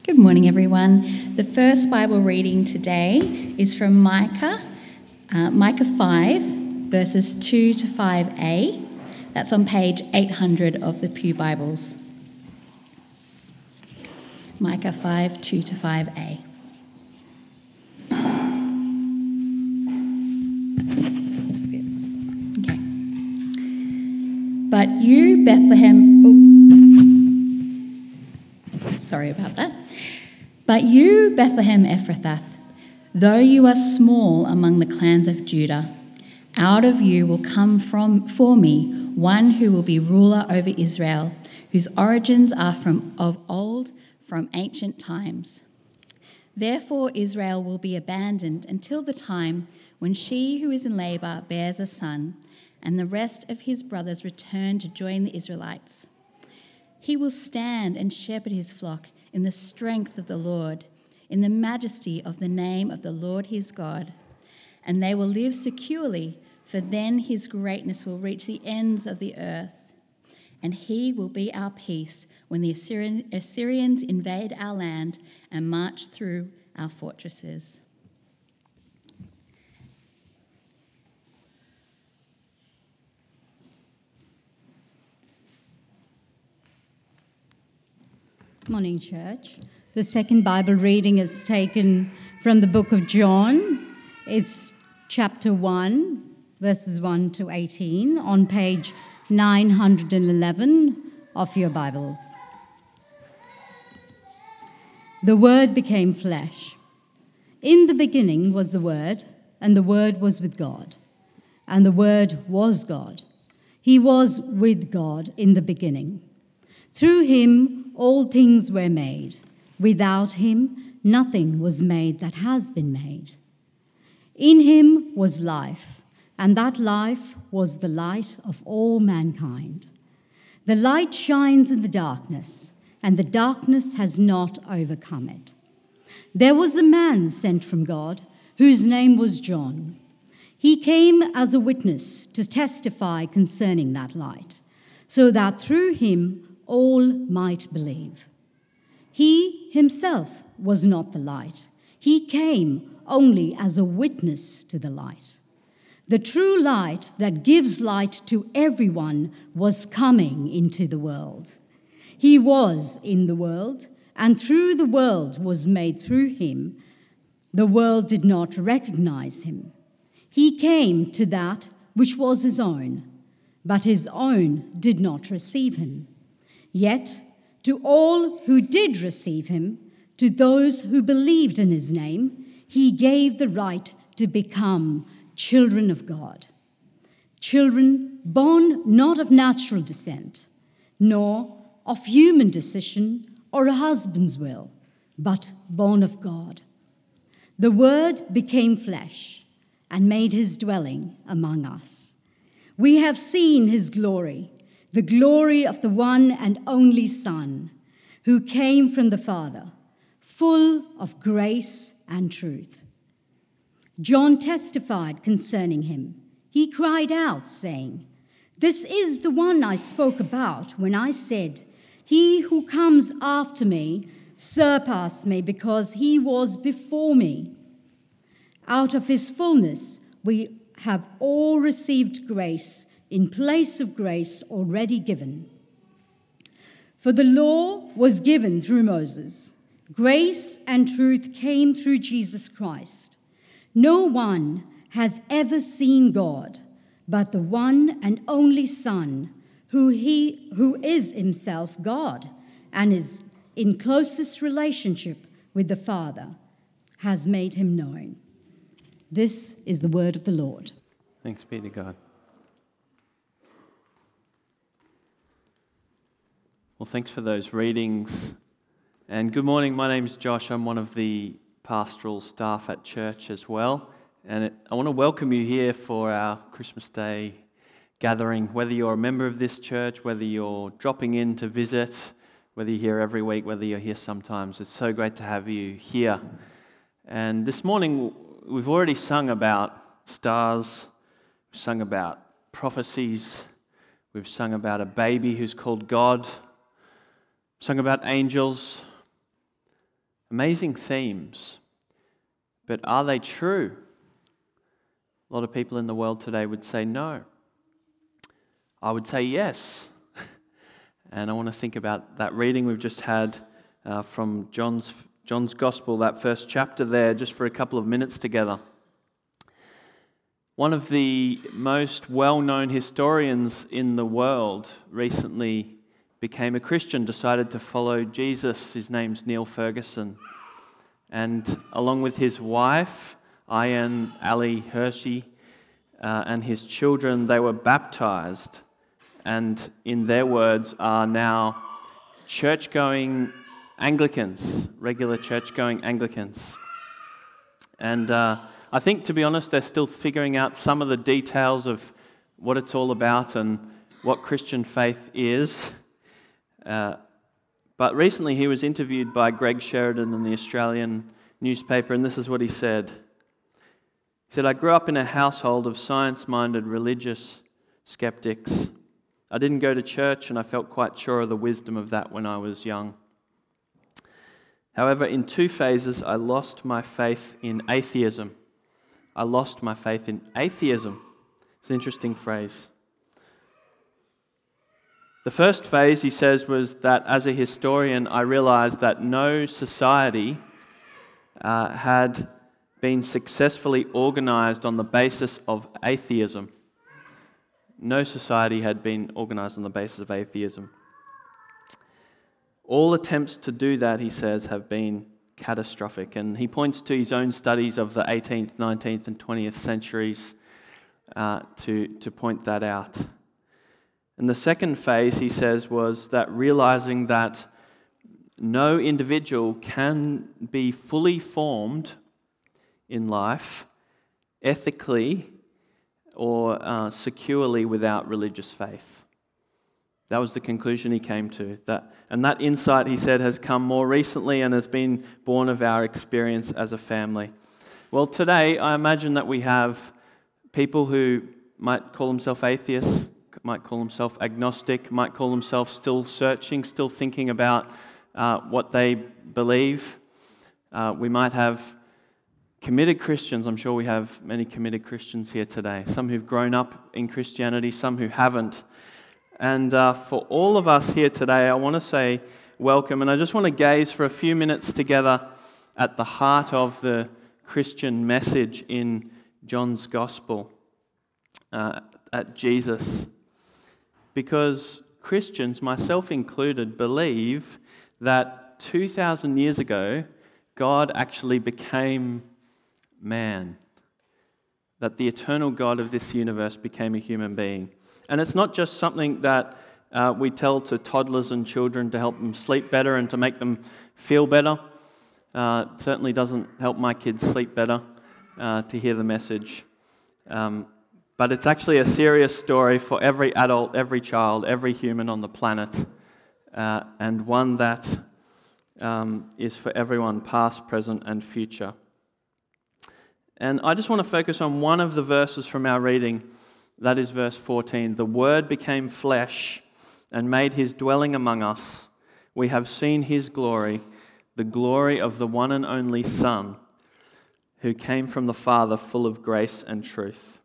Good morning, everyone. The first Bible reading today is from Micah 5, verses 2 to 5a. That's on page 800 of the Pew Bibles. Micah 5, 2 to 5a. Okay. But you, Bethlehem... Sorry about that. But you, Bethlehem Ephrathah, though you are small among the clans of Judah, out of you will come for me one who will be ruler over Israel, whose origins are of old, from ancient times. Therefore Israel will be abandoned until the time when she who is in labour bears a son, and the rest of his brothers return to join the Israelites. He will stand and shepherd his flock in the strength of the Lord, in the majesty of the name of the Lord his God. And they will live securely, for then his greatness will reach the ends of the earth. And he will be our peace when the Assyrians invade our land and march through our fortresses. Morning, church. The second Bible reading is taken from the book of John. It's chapter 1, verses 1 to 18, on page 911 of your Bibles. The Word became flesh. In the beginning was the Word, and the Word was with God, and the Word was God. He was with God in the beginning. Through him all things were made. Without him nothing was made that has been made. In him was life, and that life was the light of all mankind. The light shines in the darkness, and the darkness has not overcome it. There was a man sent from God, whose name was John. He came as a witness to testify concerning that light, so that through him all might believe. He himself was not the light. He came only as a witness to the light. The true light that gives light to everyone was coming into the world. He was in the world, and through the world was made through him. The world did not recognize him. He came to that which was his own, but his own did not receive him. Yet, to all who did receive him, to those who believed in his name, he gave the right to become children of God. Children born not of natural descent, nor of human decision or a husband's will, but born of God. The Word became flesh and made his dwelling among us. We have seen his glory, the glory of the one and only Son, who came from the Father, full of grace and truth. John testified concerning him. He cried out, saying, "This is the one I spoke about when I said, 'He who comes after me surpassed me because he was before me.' Out of his fullness we have all received grace in place of grace already given. For the law was given through Moses. Grace and truth came through Jesus Christ. No one has ever seen God, but the one and only Son, who is himself God and is in closest relationship with the Father, has made him known." This is the word of the Lord. Thanks be to God. Well, thanks for those readings. And good morning, my name's Josh. I'm one of the pastoral staff at church as well. And I want to welcome you here for our Christmas Day gathering. Whether you're a member of this church, whether you're dropping in to visit, whether you're here every week, whether you're here sometimes, it's so great to have you here. And this morning, we've already sung about stars, we've sung about prophecies, we've sung about a baby who's called God, sung about angels. Amazing themes. But are they true? A lot of people in the world today would say no. I would say yes. And I want to think about that reading we've just had from John's Gospel, that first chapter there, just for a couple of minutes together. One of the most well-known historians in the world recently became a Christian, decided to follow Jesus. His name's Neil Ferguson. And along with his wife, Ian Ali Hershey, and his children, they were baptized, and in their words are now church-going Anglicans, regular church-going Anglicans. And I think, to be honest, they're still figuring out some of the details of what it's all about and what Christian faith is. But recently he was interviewed by Greg Sheridan in the Australian newspaper, and this is what he said. He said, "I grew up in a household of science-minded religious skeptics. I didn't go to church, and I felt quite sure of the wisdom of that when I was young. However, in 2 phases, I lost my faith in atheism. I lost my faith in atheism." It's an interesting phrase. The first phase, he says, was that as a historian, I realized that no society had been successfully organized on the basis of atheism. No society had been organized on the basis of atheism. All attempts to do that, he says, have been catastrophic. And he points to his own studies of the 18th, 19th, and 20th centuries to point that out. And the second phase, he says, was that realizing that no individual can be fully formed in life ethically or securely without religious faith. That was the conclusion he came to. And that insight, he said, has come more recently and has been born of our experience as a family. Well, today, I imagine that we have people who might call themselves atheists, might call themselves agnostic, might call themselves still searching, still thinking about what they believe. We might have committed Christians. I'm sure we have many committed Christians here today. Some who've grown up in Christianity, some who haven't. And for all of us here today, I want to say welcome. And I just want to gaze for a few minutes together at the heart of the Christian message in John's Gospel, at Jesus. Because Christians, myself included, believe that 2,000 years ago, God actually became man. That the eternal God of this universe became a human being. And it's not just something that we tell to toddlers and children to help them sleep better and to make them feel better. It certainly doesn't help my kids sleep better to hear the message. But it's actually a serious story for every adult, every child, every human on the planet, and one that is for everyone, past, present, and future. And I just want to focus on one of the verses from our reading. That is verse 14. "The Word became flesh and made his dwelling among us. We have seen his glory, the glory of the one and only Son, who came from the Father, full of grace and truth."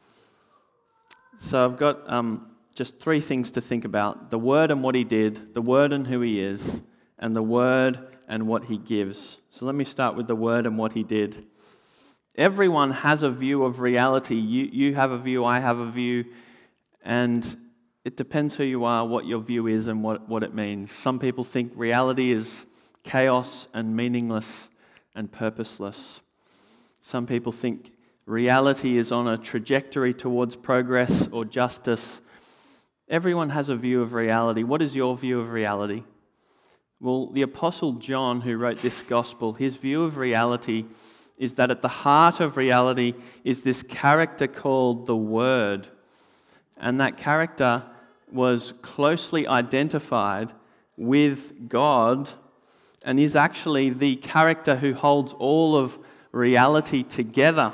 So I've got just 3 things to think about. The Word and what he did, the Word and who he is, and the Word and what he gives. So let me start with the Word and what he did. Everyone has a view of reality. You have a view, I have a view, and it depends who you are, what your view is, and what it means. Some people think reality is chaos and meaningless and purposeless. Some people think reality is on a trajectory towards progress or justice. Everyone has a view of reality. What is your view of reality? Well, the Apostle John, who wrote this gospel, his view of reality is that at the heart of reality is this character called the Word. And that character was closely identified with God and is actually the character who holds all of reality together.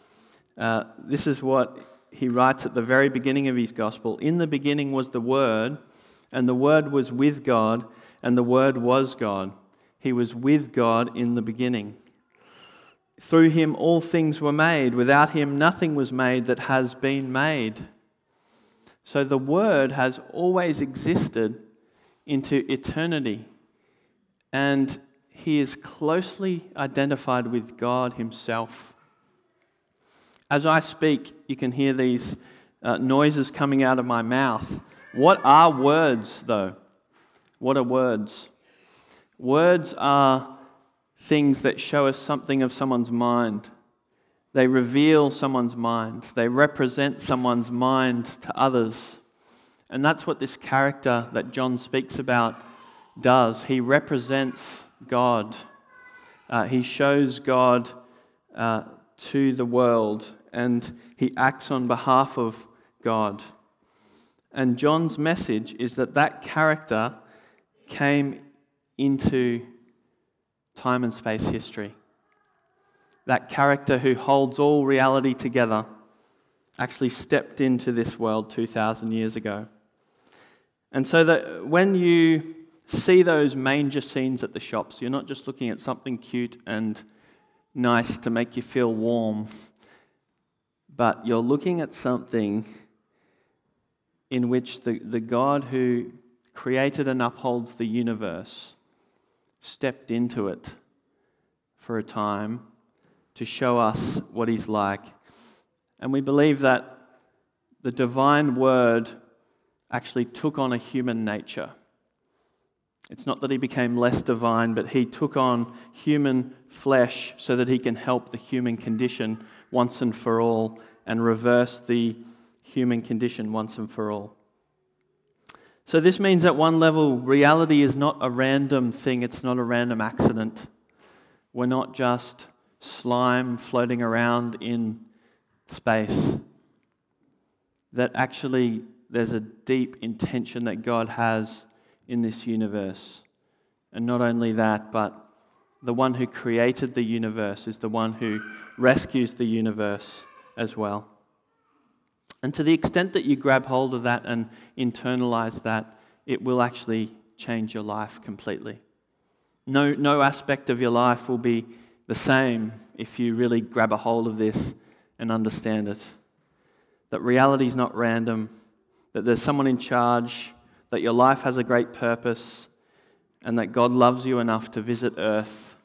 This is what he writes at the very beginning of his gospel. "In the beginning was the Word, and the Word was with God, and the Word was God. He was with God in the beginning. Through him all things were made. Without him nothing was made that has been made. So the Word has always existed into eternity. And he is closely identified with God himself. As I speak, you can hear these noises coming out of my mouth. What are words, though? What are words? Words are things that show us something of someone's mind. They reveal someone's mind. They represent someone's mind to others. And that's what this character that John speaks about does. He represents God. He shows God to the world, and he acts on behalf of God. And John's message is that character came into time and space history. That character who holds all reality together actually stepped into this world 2,000 years ago. And so that when you see those manger scenes at the shops, you're not just looking at something cute and nice to make you feel warm, but you're looking at something in which the God who created and upholds the universe stepped into it for a time to show us what he's like. And we believe that the divine word actually took on a human nature. It's not that he became less divine, but he took on human flesh so that he can help the human condition once and for all and reverse the human condition once and for all. So this means at one level, reality is not a random thing. It's not a random accident. We're not just slime floating around in space. That actually there's a deep intention that God has in this universe. And not only that, but the one who created the universe is the one who rescues the universe as well. And to the extent that you grab hold of that and internalize that, it will actually change your life completely. No aspect of your life will be the same if you really grab a hold of this and understand it. That reality is not random, that there's someone in charge, that your life has a great purpose, and that God loves you enough to visit earth,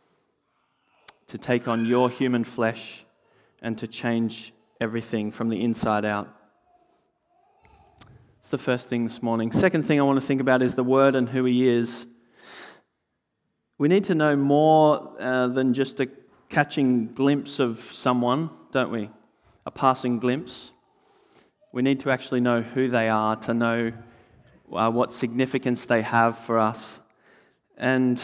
to take on your human flesh, and to change everything from the inside out. It's the first thing this morning. Second thing I want to think about is the Word and who he is. We need to know more than just a catching glimpse of someone, don't we? A passing glimpse. We need to actually know who they are, to know what significance they have for us. And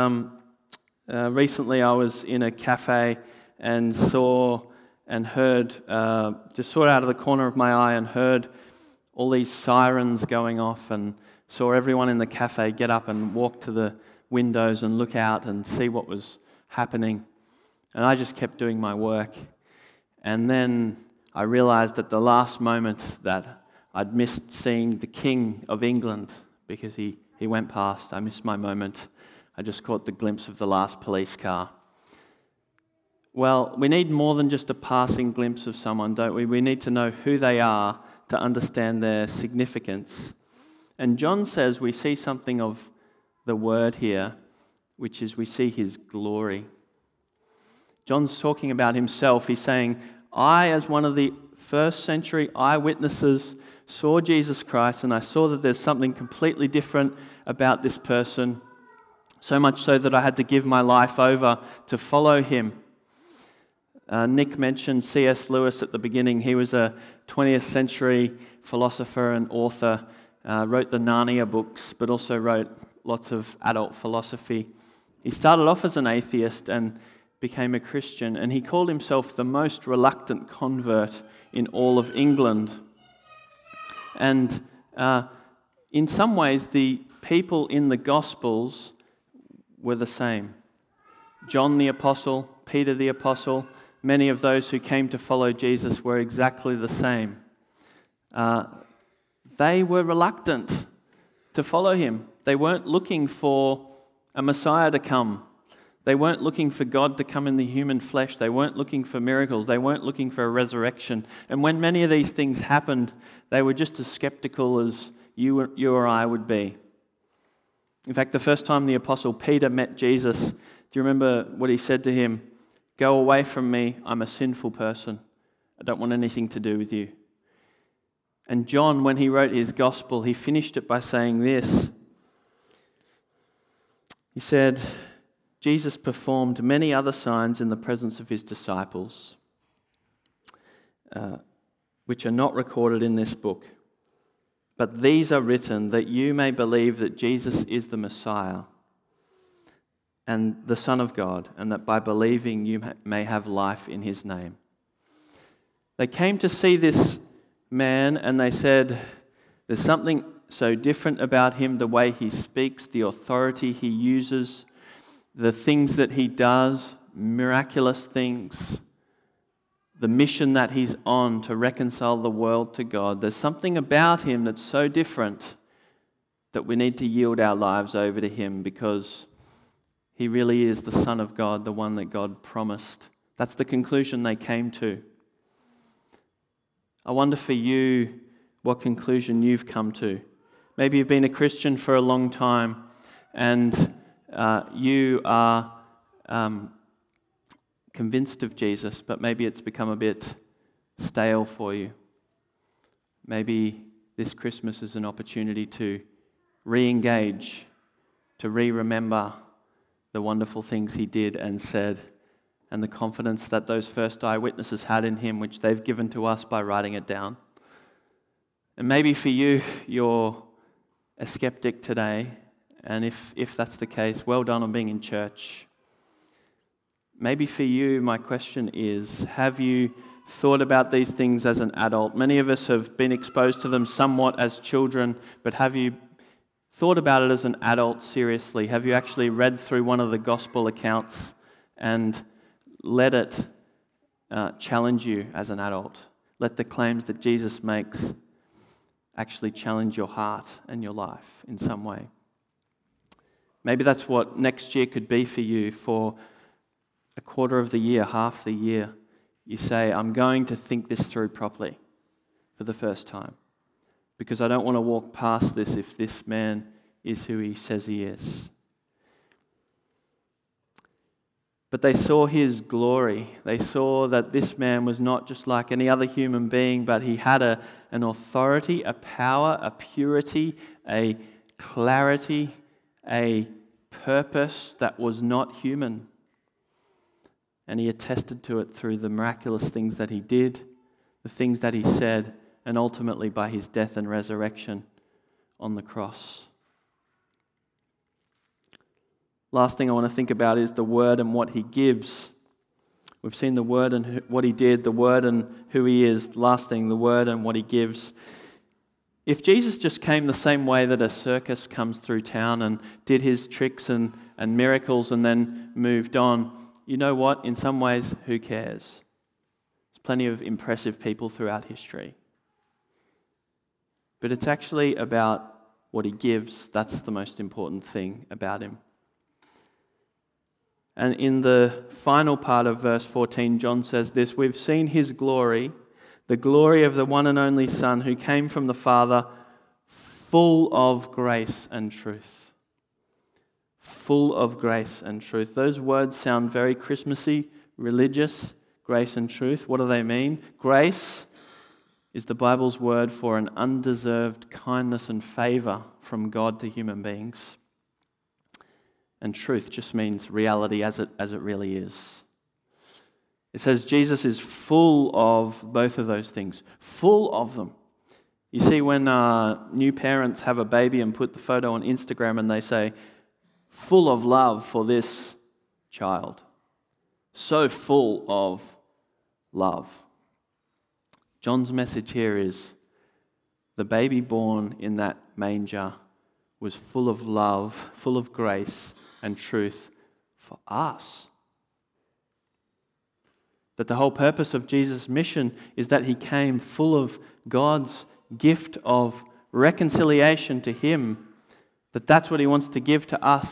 recently I was in a cafe and saw and heard, just saw it out of the corner of my eye and heard all these sirens going off, and saw everyone in the cafe get up and walk to the windows and look out and see what was happening. And I just kept doing my work. And then I realized at the last moment that I'd missed seeing the King of England because he went past. I missed my moment. I just caught the glimpse of the last police car. Well, we need more than just a passing glimpse of someone, don't we? We need to know who they are to understand their significance. And John says we see something of the Word here, which is we see his glory. John's talking about himself. He's saying, I, as one of the first century eyewitnesses, saw Jesus Christ, and I saw that there's something completely different about this person, so much so that I had to give my life over to follow him. Nick mentioned C.S. Lewis at the beginning. He was a 20th century philosopher and author, wrote the Narnia books, but also wrote lots of adult philosophy. He started off as an atheist and became a Christian, and he called himself the most reluctant convert in all of England. And in some ways, the people in the Gospels were the same. John the Apostle, Peter the Apostle, many of those who came to follow Jesus were exactly the same. They were reluctant to follow him. They weren't looking for a Messiah to come. They weren't looking for God to come in the human flesh. They weren't looking for miracles. They weren't looking for a resurrection. And when many of these things happened, they were just as skeptical as you or I would be. In fact, the first time the Apostle Peter met Jesus, do you remember what he said to him? "Go away from me, I'm a sinful person. I don't want anything to do with you." And John, when he wrote his gospel, he finished it by saying this. He said, "Jesus performed many other signs in the presence of his disciples, which are not recorded in this book. But these are written that you may believe that Jesus is the Messiah and the Son of God, and that by believing you may have life in his name." They came to see this man and they said, "There's something so different about him, the way he speaks, the authority he uses, the things that he does, miraculous things, the mission that he's on to reconcile the world to God. There's something about him that's so different that we need to yield our lives over to him because he really is the Son of God, the one that God promised." That's the conclusion they came to. I wonder for you what conclusion you've come to. Maybe you've been a Christian for a long time and you are convinced of Jesus, but maybe it's become a bit stale for you. Maybe this Christmas is an opportunity to re-engage, to re-remember the wonderful things he did and said, and the confidence that those first eyewitnesses had in him, which they've given to us by writing it down. And maybe for you, you're a skeptic today, and if that's the case, well done on being in church. Maybe for you, my question is, have you thought about these things as an adult? Many of us have been exposed to them somewhat as children, but have you thought about it as an adult seriously? Have you actually read through one of the gospel accounts and let it challenge you as an adult? Let the claims that Jesus makes actually challenge your heart and your life in some way. Maybe that's what next year could be for you. For a quarter of the year, half the year, you say, "I'm going to think this through properly for the first time, because I don't want to walk past this if this man is who he says he is." But they saw his glory. They saw that this man was not just like any other human being, but he had an authority, a power, a purity, a clarity, a purpose that was not human. And he attested to it through the miraculous things that he did, the things that he said, and ultimately by his death and resurrection on the cross. Last thing I want to think about is the Word and what he gives. We've seen the Word and what he did, the Word and who he is. Last thing, the Word and what he gives. If Jesus just came the same way that a circus comes through town and did his tricks and miracles and then moved on, you know what? In some ways, who cares? There's plenty of impressive people throughout history. But it's actually about what he gives. That's the most important thing about him. And in the final part of verse 14, John says this: "We've seen his glory, the glory of the one and only Son who came from the Father, full of grace and truth." Full of grace and truth. Those words sound very Christmassy, religious, grace and truth. What do they mean? Grace is the Bible's word for an undeserved kindness and favor from God to human beings. And truth just means reality as it really is. It says Jesus is full of both of those things. Full of them. You see, when new parents have a baby and put the photo on Instagram and they say, "Full of love for this child." So full of love. John's message here is the baby born in that manger was full of love, full of grace and truth for us. That the whole purpose of Jesus' mission is that he came full of God's gift of reconciliation to him. That's what he wants to give to us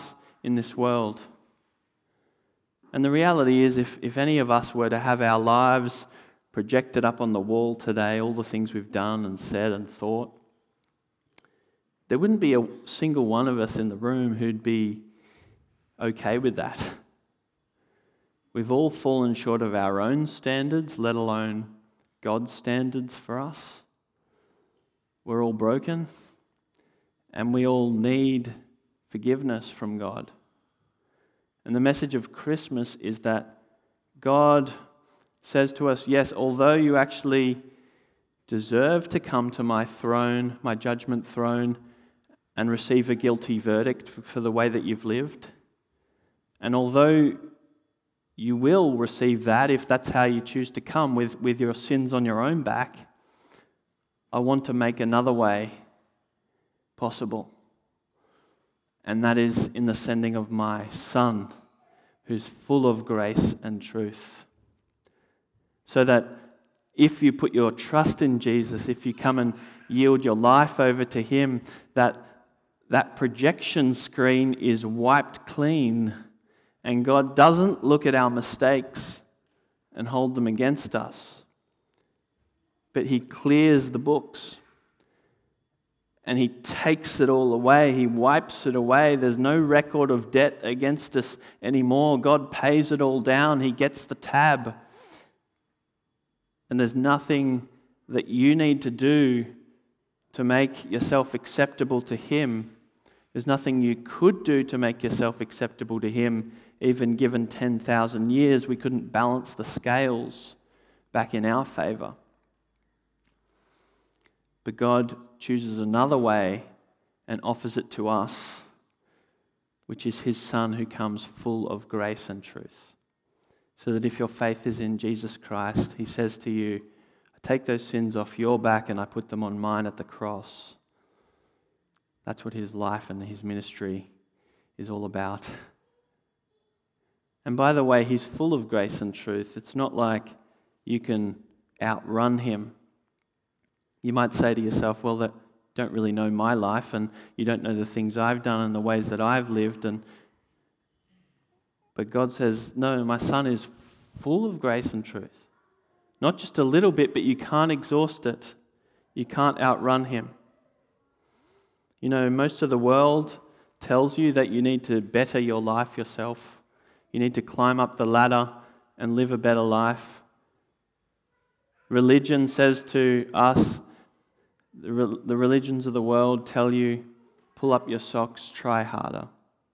in this world. And the reality is, if any of us were to have our lives projected up on the wall today, all the things we've done and said and thought, there wouldn't be a single one of us in the room who'd be okay with that. We've all fallen short of our own standards, let alone God's standards for us. We're all broken, and we all need forgiveness from God. And the message of Christmas is that God says to us, yes, although you actually deserve to come to my throne, my judgment throne, and receive a guilty verdict for the way that you've lived, and although you will receive that if that's how you choose to come with your sins on your own back, I want to make another way possible. And that is in the sending of my Son, who's full of grace and truth. So that if you put your trust in Jesus, if you come and yield your life over to Him, that projection screen is wiped clean, and God doesn't look at our mistakes and hold them against us, but He clears the books and He takes it all away. He wipes it away. There's no record of debt against us anymore. God pays it all down. He gets the tab. And there's nothing that you need to do to make yourself acceptable to Him. There's nothing you could do to make yourself acceptable to Him. Even given 10,000 years, we couldn't balance the scales back in our favor. But God chooses another way and offers it to us, which is His Son who comes full of grace and truth. So that if your faith is in Jesus Christ, He says to you, I take those sins off your back and I put them on mine at the cross. That's what His life and His ministry is all about. And by the way, He's full of grace and truth. It's not like you can outrun Him. You might say to yourself, well, that don't really know my life, and you don't know the things I've done and the ways that I've lived. But God says, no, my Son is full of grace and truth. Not just a little bit, but you can't exhaust it. You can't outrun Him. You know, most of the world tells you that you need to better your life yourself. You need to climb up the ladder and live a better life. Religion says to us, the religions of the world tell you, pull up your socks, try harder.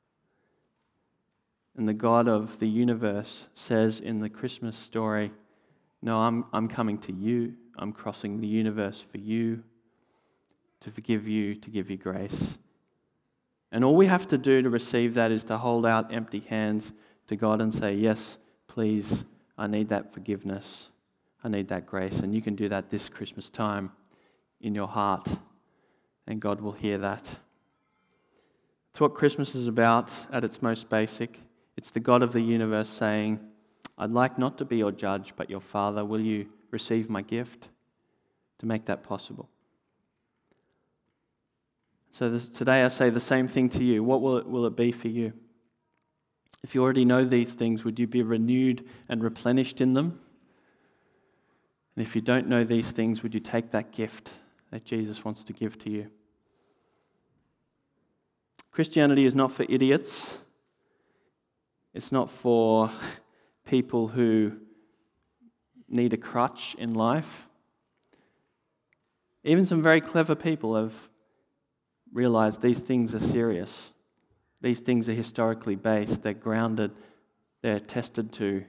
And the God of the universe says in the Christmas story, no, I'm coming to you. I'm crossing the universe for you, to forgive you, to give you grace. And all we have to do to receive that is to hold out empty hands to God and say, yes, please, I need that forgiveness. I need that grace. And you can do that this Christmas time in your heart, and God will hear that. It's what Christmas is about at its most basic. It's the God of the universe saying, I'd like not to be your judge, but your Father. Will you receive my gift to make that possible? So today I say the same thing to you. What will it be for you? If you already know these things, would you be renewed and replenished in them? And if you don't know these things, would you take that gift that Jesus wants to give to you? Christianity is not for idiots. It's not for people who need a crutch in life. Even some very clever people have realized these things are serious. These things are historically based, they're grounded, they're tested to.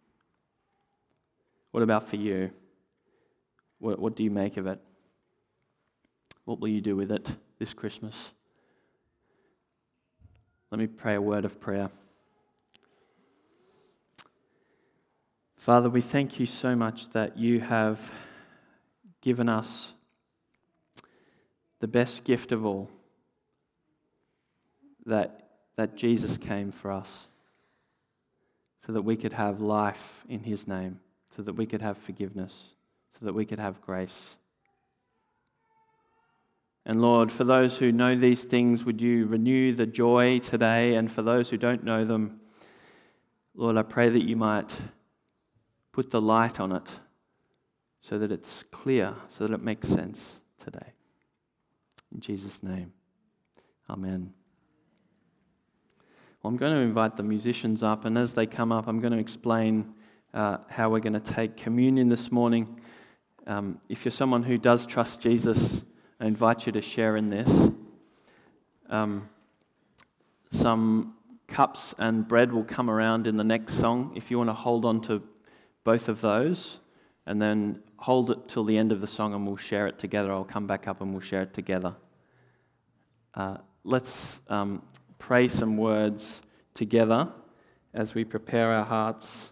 What about for you? What do you make of it? What will you do with it this Christmas? Let me pray a word of prayer. Father, we thank you so much that you have given us the best gift of all, that Jesus came for us so that we could have life in his name, so that we could have forgiveness, so that we could have grace. And Lord, for those who know these things, would you renew the joy today? And for those who don't know them, Lord, I pray that you might put the light on it so that it's clear, so that it makes sense today. In Jesus' name, amen. Well, I'm going to invite the musicians up, and as they come up, I'm going to explain how we're going to take communion this morning. If you're someone who does trust Jesus, I invite you to share in this. Some cups and bread will come around in the next song. If you want to hold on to both of those, and then hold it till the end of the song and we'll share it together. I'll come back up and we'll share it together. Let's pray some words together as we prepare our hearts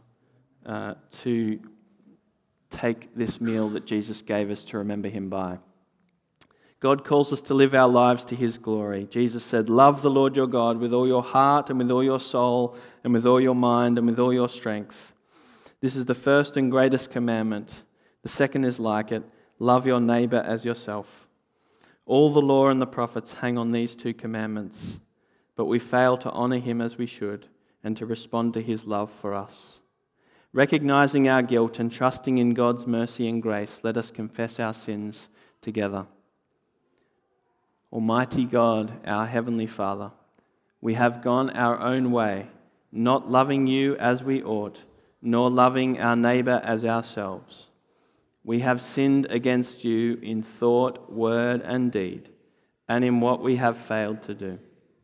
to take this meal that Jesus gave us to remember him by. God calls us to live our lives to his glory. Jesus said, "Love the Lord your God with all your heart and with all your soul and with all your mind and with all your strength. This is the first and greatest commandment. The second is like it. Love your neighbor as yourself. All the law and the prophets hang on these two commandments, but we fail to honor him as we should and to respond to his love for us. Recognizing our guilt and trusting in God's mercy and grace, let us confess our sins together. Almighty God, our Heavenly Father, we have gone our own way, not loving you as we ought, nor loving our neighbor as ourselves. We have sinned against you in thought, word, and deed, and in what we have failed to do.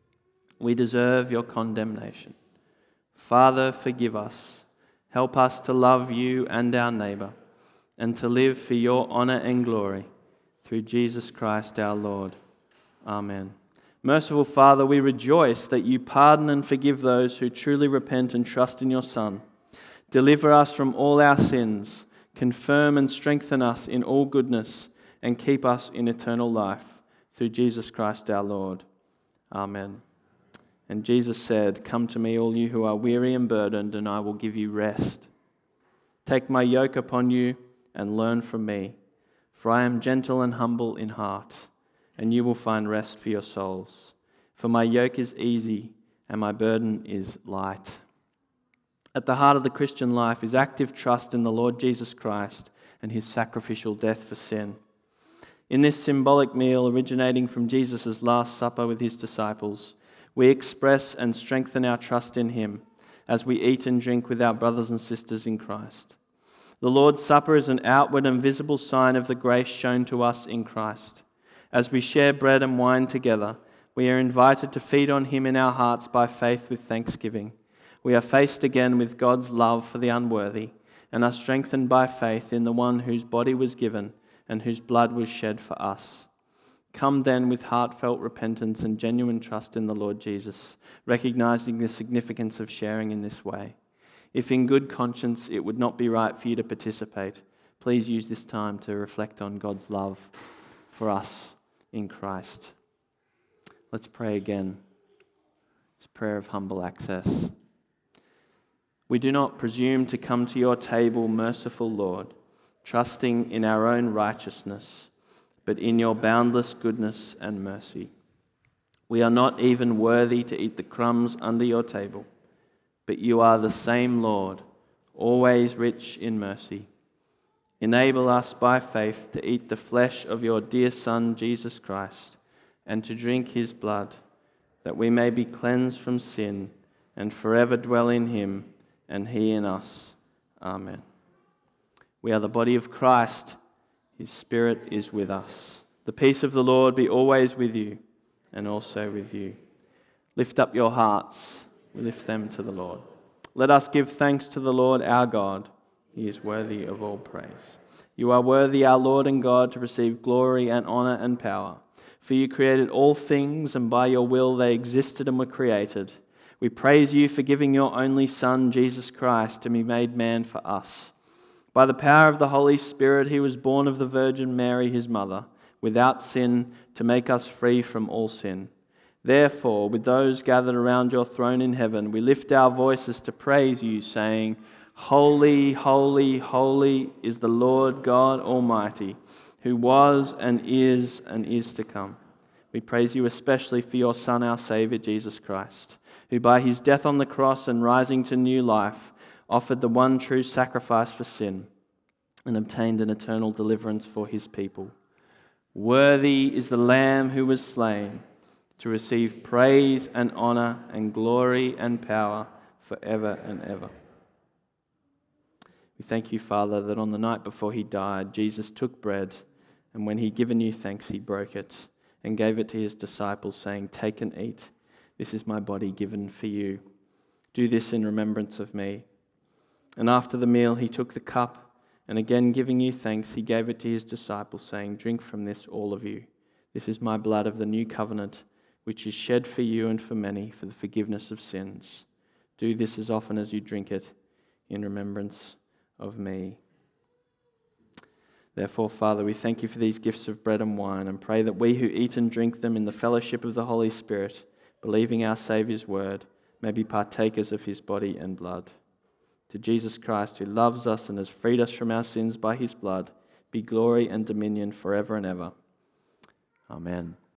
We deserve your condemnation. Father, forgive us. Help us to love you and our neighbor, and to live for your honor and glory, through Jesus Christ our Lord. Amen. Merciful Father, we rejoice that you pardon and forgive those who truly repent and trust in your Son. Deliver us from all our sins, confirm and strengthen us in all goodness, and keep us in eternal life, through Jesus Christ our Lord. Amen. And Jesus said, "Come to me, all you who are weary and burdened, and I will give you rest. Take my yoke upon you and learn from me, for I am gentle and humble in heart, and you will find rest for your souls. For my yoke is easy and my burden is light." At the heart of the Christian life is active trust in the Lord Jesus Christ and his sacrificial death for sin. In this symbolic meal originating from Jesus' Last Supper with his disciples, we express and strengthen our trust in him as we eat and drink with our brothers and sisters in Christ. The Lord's Supper is an outward and visible sign of the grace shown to us in Christ. As we share bread and wine together, we are invited to feed on him in our hearts by faith with thanksgiving. We are faced again with God's love for the unworthy and are strengthened by faith in the one whose body was given and whose blood was shed for us. Come then with heartfelt repentance and genuine trust in the Lord Jesus, recognizing the significance of sharing in this way. If in good conscience it would not be right for you to participate, please use this time to reflect on God's love for us in Christ. Let's pray again. It's a prayer of humble access. We do not presume to come to your table, merciful Lord, trusting in our own righteousness, but in your boundless goodness and mercy. We are not even worthy to eat the crumbs under your table, but you are the same Lord, always rich in mercy. Enable us by faith to eat the flesh of your dear Son, Jesus Christ, and to drink his blood, that we may be cleansed from sin and forever dwell in him and he in us. Amen. We are the body of Christ. His Spirit is with us. The peace of the Lord be always with you and also with you. Lift up your hearts. We lift them to the Lord. Let us give thanks to the Lord our God. He is worthy of all praise. You are worthy, our Lord and God, to receive glory and honor and power. For you created all things, and by your will they existed and were created. We praise you for giving your only Son, Jesus Christ, to be made man for us. By the power of the Holy Spirit, he was born of the Virgin Mary, his mother, without sin, to make us free from all sin. Therefore, with those gathered around your throne in heaven, we lift our voices to praise you, saying, "Holy, holy, holy is the Lord God Almighty, who was and is to come. We praise you especially for your Son, our Saviour, Jesus Christ, who by his death on the cross and rising to new life offered the one true sacrifice for sin and obtained an eternal deliverance for his people. Worthy is the Lamb who was slain to receive praise and honour and glory and power forever and ever. We thank you, Father, that on the night before he died, Jesus took bread, and when he'd given you thanks, he broke it and gave it to his disciples, saying, "Take and eat. This is my body given for you. Do this in remembrance of me." And after the meal, he took the cup, and again giving you thanks, he gave it to his disciples, saying, "Drink from this, all of you. This is my blood of the new covenant, which is shed for you and for many for the forgiveness of sins. Do this as often as you drink it in remembrance of me." Therefore, Father, we thank you for these gifts of bread and wine, and pray that we who eat and drink them in the fellowship of the Holy Spirit, believing our Saviour's word, may be partakers of his body and blood. To Jesus Christ, who loves us and has freed us from our sins by his blood, be glory and dominion forever and ever. Amen.